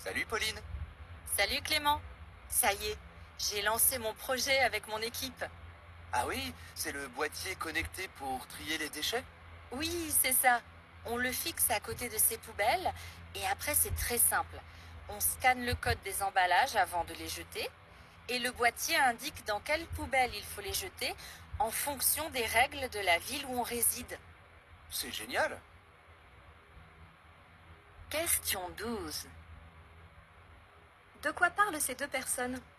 Salut Pauline. Salut Clément. Ça y est, j'ai lancé mon projet avec mon équipe. Ah oui, c'est le boîtier connecté pour trier les déchets? Oui, c'est ça. On le fixe à côté de ses poubelles et après c'est très simple. On scanne le code des emballages avant de les jeter et le boîtier indique dans quelle poubelle il faut les jeter en fonction des règles de la ville où on réside. C'est génial. Question 12. De quoi parlent ces deux personnes?